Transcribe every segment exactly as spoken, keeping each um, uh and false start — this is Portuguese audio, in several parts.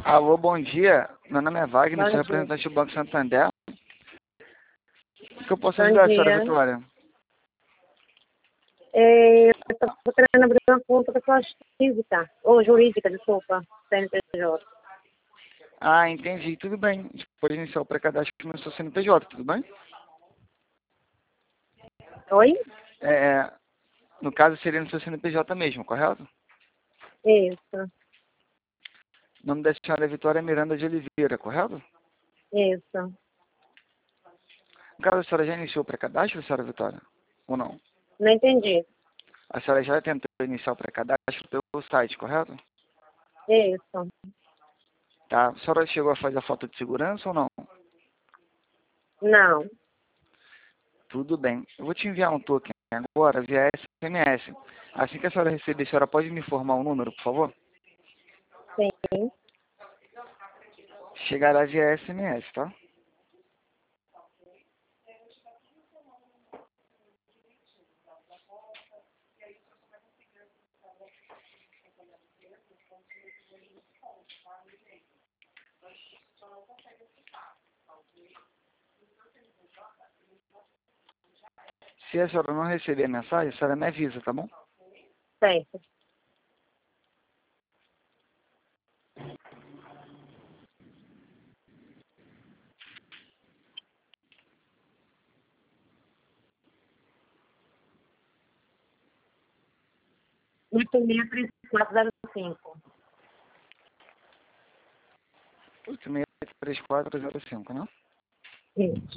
Alô, bom dia. Meu nome é Wagner, Bom sou dia. representante do Banco Santander. O que eu posso Bom ajudar a senhora dia. Vitória? É, eu estou querendo abrir uma conta pessoa física, ou jurídica, desculpa, C N P J. Ah, entendi. Tudo bem. A gente pode iniciar o pré-cadastro no seu C N P J, tudo bem? Oi? É, no caso, seria no seu C N P J mesmo, correto? Isso, O nome da senhora é Vitória Miranda de Oliveira, correto? isso. No caso, a senhora já iniciou o pré-cadastro, senhora Vitória? Ou não? Não entendi. A senhora já tentou iniciar o pré-cadastro pelo site, correto? Isso. Tá. A senhora chegou a fazer a foto de segurança ou não? Não. Tudo bem. Eu vou te enviar um token agora via S M S. Assim que a senhora receber, a senhora pode me informar o número, por favor? Sim. Chegará via S M S, tá? Se a senhora não receber a mensagem, a senhora me avisa, tá bom? Certo. oito seis três quatro zero cinco. oito seis três quatro zero cinco, né? Isso.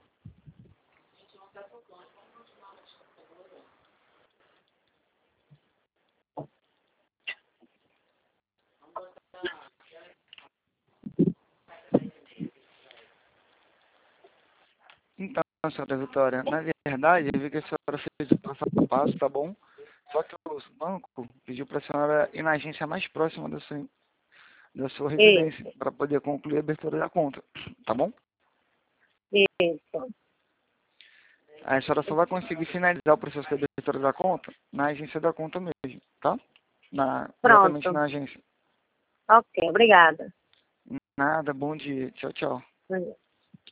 Então, senhora Vitória, na verdade, eu vi que a senhora fez o passo a passo, tá bom? Só que o banco pediu para a senhora ir na agência mais próxima da sua, da sua residência, Isso. para poder concluir a abertura da conta, tá bom? Isso. Aí a senhora só vai conseguir finalizar o processo de abertura da conta na agência da conta mesmo, tá? Na, exatamente Pronto. na agência. Ok, obrigada. Nada, bom dia. Tchau, tchau. Bom dia.